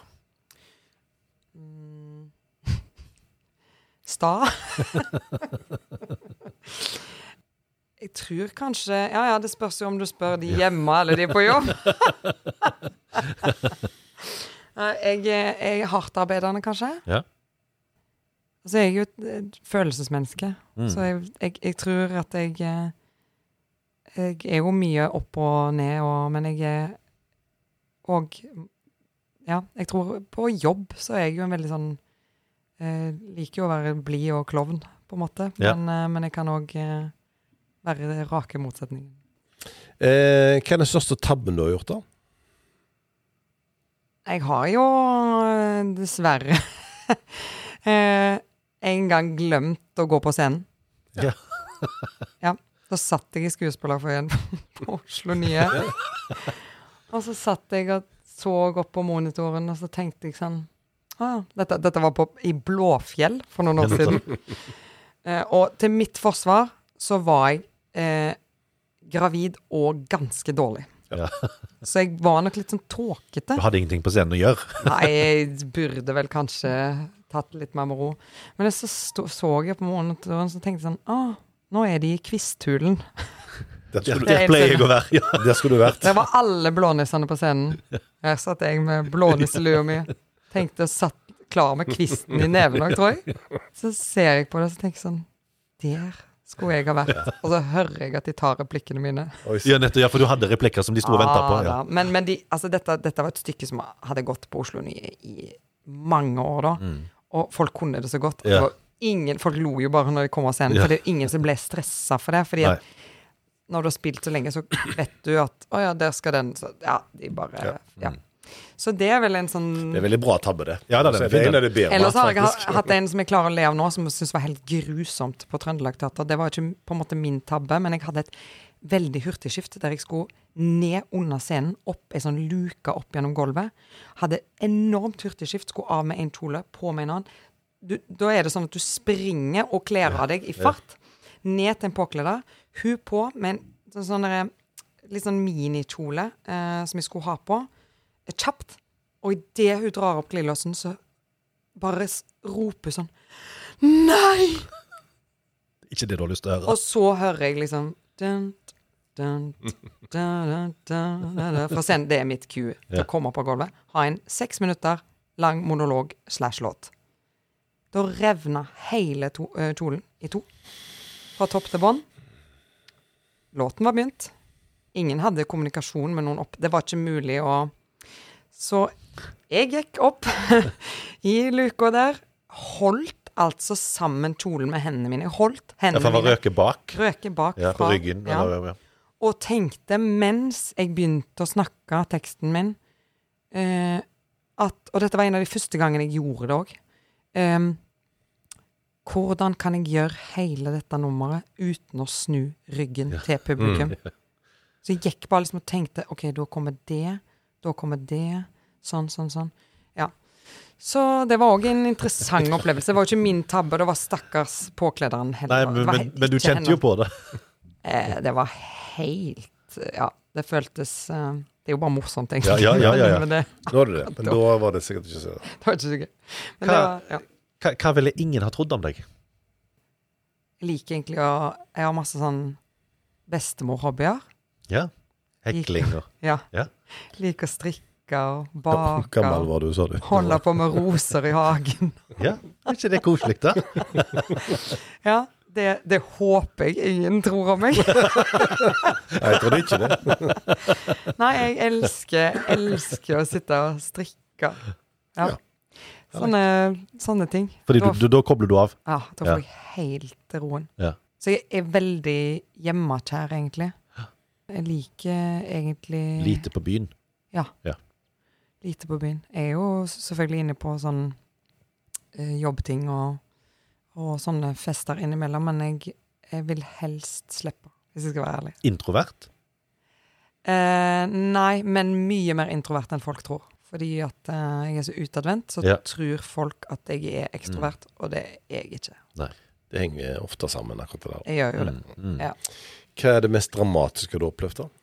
Sta. Jeg tror kanskje... det spørs jo om du spør de hjemme eller de på jobb. Jeg er hardt arbeidende, kanskje. Ja. Altså, jeg er jo et følelsesmenneske. Så jeg tror at jeg er jo mye opp og ned, men jeg er... Og... jeg tror på jobb så er jeg jo en veldig sånn... liker jo å være blid og klovn, på en måte. Men jeg kan også være rake motsetningen. Hva er den største tabben du har gjort da? Jeg har jo dessverre en gang glemt å gå på scenen. Da satt jeg i skuespillerforeningen på Oslo Nye. Og så satt jeg og så opp på monitoren, og så tenkte jeg sånn, dette var i Blåfjell for noen år siden. Og til mitt forsvar så var jeg gravid og ganske dårlig. Ja. Så jeg var nok litt sånn tåkete. Du hadde ingenting på scenen å gjøre. Nei, jeg burde vel kanskje tatt litt mer med ro. Men så jeg på morgenen, og så tenkte jeg sånn, nå er de i kvisthulen. Der skulle Det pleier jeg å være, ja. Der skulle du vært. Det var alle blånissene på scenen. Her satt jeg med blånisselua mi. Tenkte og satt klar med kvisten i neven også, tror jeg. Så ser jeg på det, så tenker jeg sånn, der skulle jeg ha vært. Og så hører jeg at de tar replikkene mine. Ja, nettopp, ja, for du hadde replikker som de sto og ventet på. Ja. Da. Men altså, dette var et stykke som hadde gått på Oslo i mange år da. Og folk kunne det så godt. Ja. Det var folk lo jo bare når de kom av scenen, for det er jo ingen som ble stresset for det, fordi at når du har spilt så lenge, så vet du at, der skal den, så, de bare, Så det er vel en sånn... Det er veldig bra tabbe, det. Ja, det er en av det bedre. Ellers har jeg hatt en som jeg klarer å le av nå, som jeg synes var helt grusomt på Trøndelag Teater. Det var ikke på en måte min tabbe, men jeg hadde et veldig hurtigskift der jeg skulle ned under scenen, opp en sånn luka opp gjennom gulvet. Hadde enormt hurtigskift, skulle av med en kjole, på med en annen. Da er det sånn at du springer og kler av deg i fart, ned til en påkleder, hun på med en sånn litt sånn minikjole som jeg skulle ha på, kjapt, og i det hun drar opp glidelåsen, så bare roper sånn, nei! Ikke det du har lyst til å høre. Og så hører jeg liksom dun, dun, dun, dun, dun, dun, fra scenen, det er mitt cue til å komme opp på gulvet, ha en 6 minutter lang monolog /låt. Da revna hele kjolen i 2, fra topp til bånd. Låten var begynt. Ingen hadde kommunikasjon med noen opp. Det var ikke mulig å... Så jeg gikk opp i luka der, holdt altså sammen kjolen med hendene mine. Holdt hendene for han var røke bak. Røke bak. Ja, på ryggen. Ja. Og tenkte, mens jeg begynte å snakke teksten min, og dette var en av de første gangene jeg gjorde det også, hvordan kan jeg gjøre hele dette nummeret uten å snu ryggen til publikum? Så jeg gikk bare liksom og tenkte, ok, da kommer det, sånn. Ja. Så det var også en interessant opplevelse. Det var jo ikke min tabbe, det var stakkars påklederen heller. Nei, men du kjente jo på det. Det var helt, det føltes, det er jo bare morsomt, egentlig. Ja. Men det, Nå er det, men da var det sikkert ikke så. Det var ikke så gøy. Men det var, Hva ville ingen ha trodd om deg? Jeg liker egentlig jeg har masse sånn bestemor-hobbyer. Ja, hekling og... Ja. Ja. Liker å strikke og bake. Gammel var du, sa du. Holde på med roser i hagen. Ja, er ikke det koselig da? Ja, det håper jeg ingen tror om meg. Jeg tror ikke det. Nei, jeg elsker å sitte og strikke. Ja. Sånne ting. Fordi da kobler du av? Ja, da får jeg helt roen. Ja. Så jeg er veldig hjemmekjær, egentlig. Jeg liker egentlig... Lite på byen? Ja. Ja. Lite på byen. Jeg er jo selvfølgelig inne på sånn jobbting og sånne fester innimellom, men jeg vil helst slippe, hvis jeg skal være ærlig. Introvert? Nei, men mye mer introvert enn folk tror. Fordi at jeg er så utadvendt, så tror folk at jeg er ekstrovert, og det er jeg ikke. Nei, det henger ofte sammen akkurat det der. Jeg gjør jo det. Ja. Hva er det mest dramatiske du har opplevd da?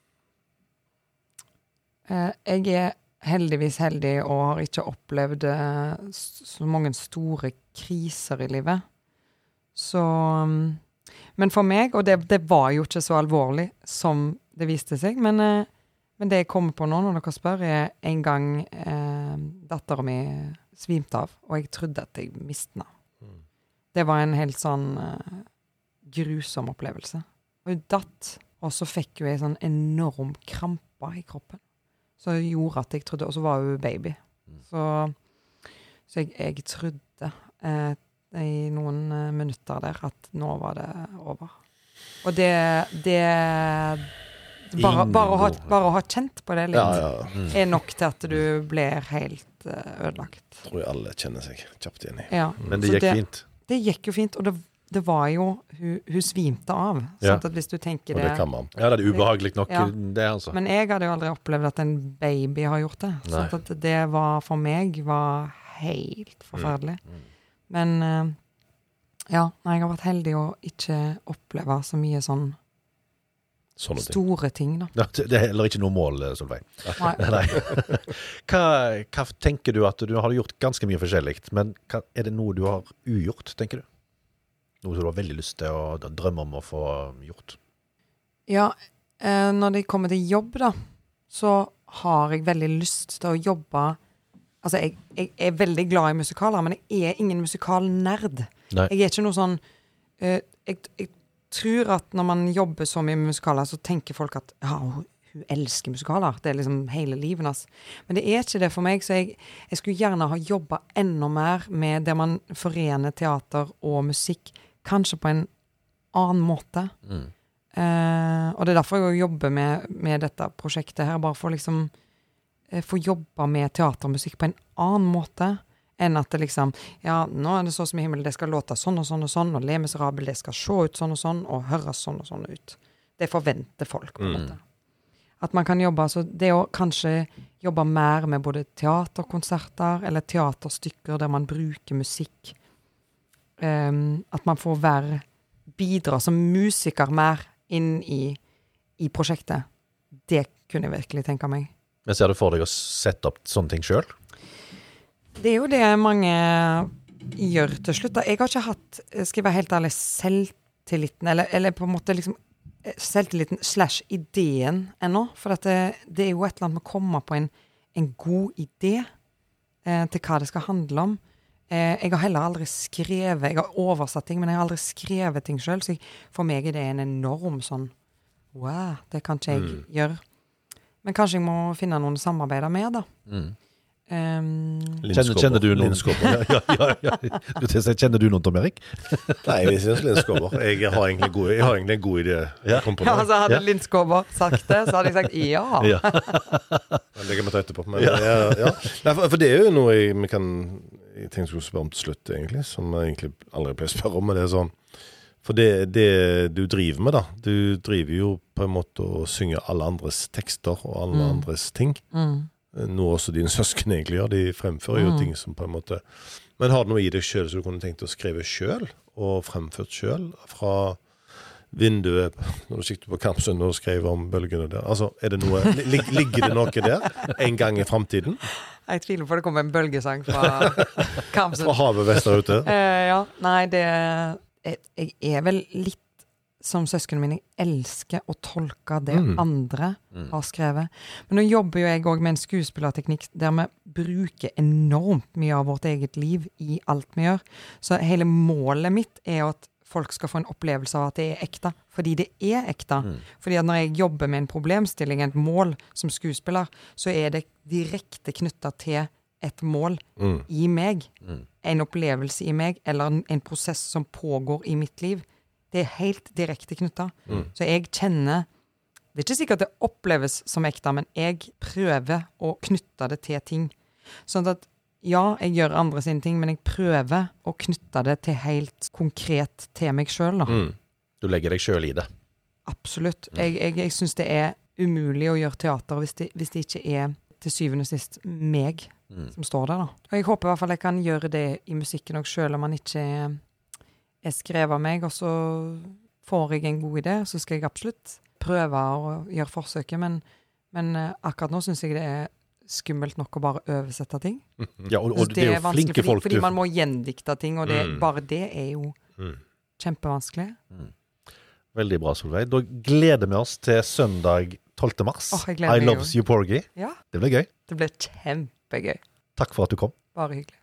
Jeg er heldigvis heldig og har ikke opplevd så mange store kriser i livet. Så, men for meg, og det var jo ikke så alvorlig som det viste seg, men det jeg kommer på nå når dere spør, er en gang datteren min svimte av, og jeg trodde at jeg mistna. Det var en helt sånn grusom opplevelse. Og hun datt, og så fikk hun en sånn enorm krampe i kroppen. Så det gjorde at jeg trodde, og så var hun baby. Så jeg trodde i noen minutter der at nå var det over. Og bare å ha kjent på det litt er nok til at du blir helt ødelagt. Tror jeg alle kjenner seg kjapt igjen i. Ja. Men det gikk fint? Det gikk jo fint, og det var jo hun svimte av. Sånn at hvis du tenker det kan man. Ja, det er ubehagelig nok det, altså. Men jeg hadde jo aldri opplevd at en baby har gjort det. Sånn at det var for meg var helt forferdelig. Men jeg har vært heldig å ikke oppleve så mye sånn sånne ting. Store ting, da. Ja, det er heller ikke noe mål, Solveig. Nei. Nei. Hva tenker du at du har gjort ganske mye forskjellig, men er det noe du har ugjort, tenker du? Noe som du har veldig lyst til å drømme om å få gjort? Ja, når det kommer til jobb da, så har jeg veldig lyst til å jobbe. Altså, jeg er veldig glad i musikaler, men jeg er ingen musikalnerd. Nei. Jeg er ikke noe sånn... Jeg tror at når man jobber så mye med musikaler, så tenker folk at ja, hun elsker musikaler. Det er liksom hele livet hans. Men det er ikke det for meg, så jeg skulle gjerne ha jobbet enda mer med det man forener teater og musikk, kanskje på en annen måte. Og det er derfor jeg jobber med dette prosjektet her, bare for liksom få jobbe med teater og musikk på en annen måte, enn at det liksom, ja, nå er det så som i himmelen, det skal låte sånn og sånn og sånn, og Le Miserable, det skal se ut sånn og høres sånn og sånn ut. Det forventer folk på en måte. At man kan jobbe, så det å kanskje jobbe mer med både teaterkonserter, eller teaterstykker der man bruker musikk, at man får bidra som musiker mer inn i prosjektet. Det kunne jeg virkelig tenke meg. Men ser du for deg å sette opp sånne ting selv? Det er jo det mange gjør til slutt. Jeg har ikke hatt, skal jeg være helt ærlig, selvtilliten, eller på en måte liksom selvtilliten / ideen ennå, for at det er jo et eller annet med å komme på en god idé til hva det skal handle om. Jeg har heller aldri skrevet, jeg har oversatt ting, men jeg har aldri skrevet ting selv, så for meg er det en enorm sånn, wow, det kan ikke jeg gjøre. Men kanskje jeg må finne noen samarbeider med da. Kjenner du noen? Lindskåber. Ja. Kjenner du noen, Tom Erik? Nei, vi synes Lindskåber. Jeg har egentlig en god idé. Ja. Altså hadde Lindskåber sagt det, så hadde jeg sagt ja. Jeg legger meg til etterpå. Men, ja. Nei, for det er jo noe jeg tenkte jeg skulle spørre om til slutt, egentlig, som jeg egentlig aldri pleier å spørre om, men det er sånn, for det du driver med da, du driver jo på en måte å synge alle andres tekster og alle andres ting. Noe også dine søsken egentlig gjør, de fremfører jo ting som på en måte, men har du noe i deg selv som du kunne tenkt å skrive selv og fremført selv fra vinduet når du sikter på Karmsund og skrev om bølgene der, altså er det noe, ligger det noe der en gang i fremtiden? Jeg tviler på det kommer en bølgesang fra Karmsund. Fra havet vester ute? Ja, nei, jeg er vel litt som søskene mine, jeg elsker å tolke det andre har skrevet. Men nå jobber jo jeg også med en skuespillerteknikk der vi bruker enormt mye av vårt eget liv i alt vi gjør. Så hele målet mitt er at folk skal få en opplevelse av at det er ekte, fordi det er ekte. Fordi at når jeg jobber med en problemstilling, et mål som skuespiller, så er det direkte knyttet til et mål i meg, en opplevelse i meg, eller en prosess som pågår i mitt liv. Det er helt direkte knyttet. Så jeg kjenner, det er ikke sikkert det oppleves som ekte, men jeg prøver å knytte det til ting. Sånn at, ja, jeg gjør andre sine ting, men jeg prøver å knytte det til helt konkret til meg selv. Da. Du legger deg selv i det. Absolutt. Jeg synes det er umulig å gjøre teater hvis det ikke er til syvende og sist meg som står der. Da. Og jeg håper i hvert fall jeg kan gjøre det i musikken også, selv om man ikke er skrevet av meg, og så får jeg en god idé, så skal jeg absolutt prøve å gjøre forsøket, men akkurat nå synes jeg det er skummelt nok å bare oversette ting. Ja, og det er jo flinke folk. Fordi man må gjendikte ting, og bare det er jo kjempevanskelig. Veldig bra, Solveig. Da gleder vi oss til søndag 12. mars. I Loves You Porgy. Ja. Det blir gøy. Det blir kjempegøy. Takk for at du kom. Bare hyggelig.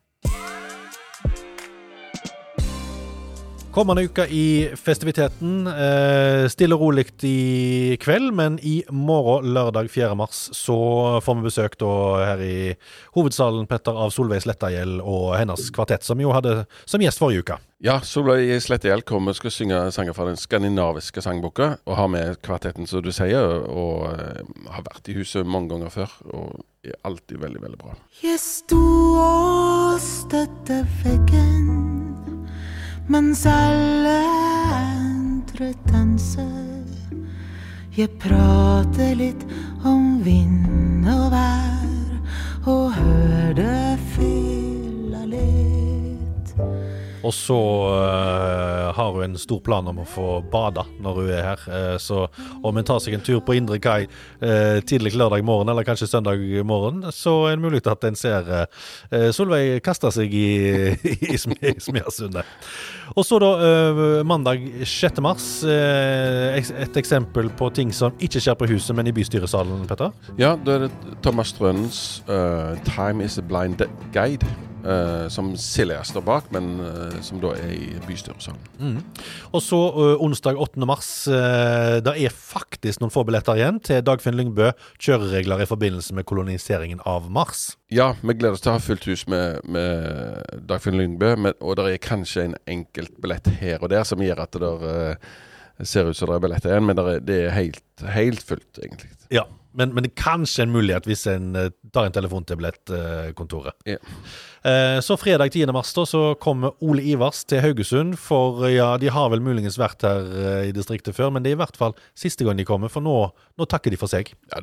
Kommende uka i festiviteten, stille og roligt i kveld, men i morgen, lørdag 4. mars, så får vi besøk da her i hovedsalen, Petter, av Solveig Slettahjell og hennes kvartett, som jo hadde som gjest forrige uka. Ja, Solveig Slettahjell kommer og skal synge sanger fra den skandinaviske sangboka, og har med kvartetten, som du sier, og har vært i huset mange ganger før, og er alltid veldig, veldig bra. Jeg sto og støtte veggen, mens alle andre danser. Jeg prater litt om vind og vær, og hørte fylla litt. Og så har hun en stor plan om å få bada når hun her. Så om hun tar seg en tur på Indre Kai tidlig lørdag morgen, eller kanskje søndag morgen, så er det mulig at en ser Solveig kaste seg i Smeasundet. Og så da mandag 6. mars, et eksempel på ting som ikke skjer på huset, men i bystyresalen, Petter? Ja, da er det Thomas Strønens Time is a Blind Guide, som Silja står bak, men som da er i bystyresalen. Og så onsdag 8. mars, det er faktisk noen få billetter igjen til Dagfinn Lyngbø, kjøreregler i forbindelse med koloniseringen av Mars. Ja, vi gleder oss til å ha fullt hus med Dagfinn Lyngbø, og det er kanskje en enkelt billett her og der som gjør at det ser ut som det er billetter igjen, men det er helt fullt egentlig. Ja, men det er kanskje en mulighet hvis en tar en telefon til billettkontoret. Ja. Så fredag 10. mars da, så kommer Ole Ivars til Haugesund, for ja, de har vel muligens vært her i distriktet før, men det er i hvert fall siste gang de kommer, for nå takker de for seg. Ja,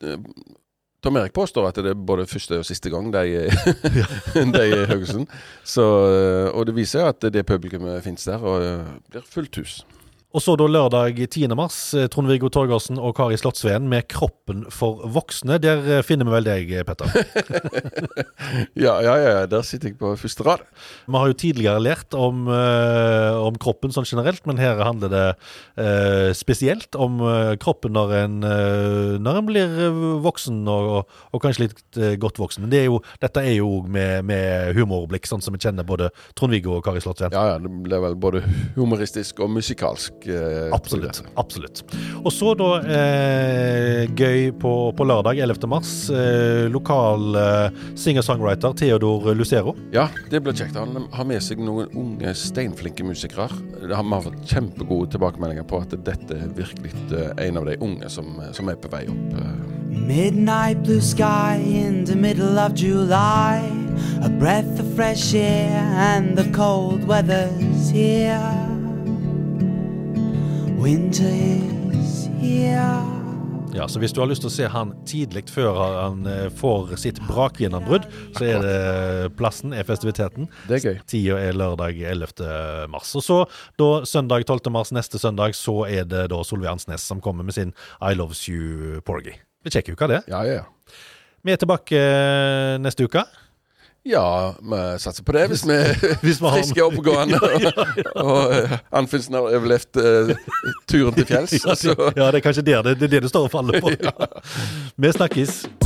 Tom Erik påstår at det er både første og siste gang de er i Haugesund, og det viser at det publikummet finnes der, og blir fullt hus. Og så da lørdag 10. mars, Trond-Viggo Torgersen og Kari Slottsveen med Kroppen for voksne. Der finner vi vel deg, Petter? Ja, der sitter jeg på første rad. Vi har jo tidligere lært om kroppen sånn generelt, men her handler det spesielt om kroppen når en blir voksen og kanskje litt godt voksen. Men dette er jo med humorblikk, sånn som vi kjenner både Trond-Viggo og Kari Slottsveen. Ja, det ble vel både humoristisk og musikalsk. Absolutt. Og så da gøy på lørdag 11. mars, lokal singer-songwriter Theodor Lucero. Ja, det ble kjekt. Han har med seg noen unge steinflinke musikere. Han har fått kjempegode tilbakemeldinger på at dette er virkelig en av de unge som er på vei opp. Midnight blue sky in the middle of July, a breath of fresh air and the cold weather's here. Winter is here. Ja, så hvis du har lyst til å se han tidlig før han får sitt brakgjennombrudd, så er det plassen, festiviteten. Det er gøy. Tida er lørdag 11. mars. Og så da søndag 12. mars, neste søndag, så er det da Solveig Ansnes som kommer med sin I Loves You Porgy. Vi sjekker uka det. Ja. Vi er tilbake neste uke. Ja, vi satser på det hvis vi friske og oppegående og Anfinsen har overlevd turen til fjells. Ja, det er kanskje det står og faller på. Vi snakkes.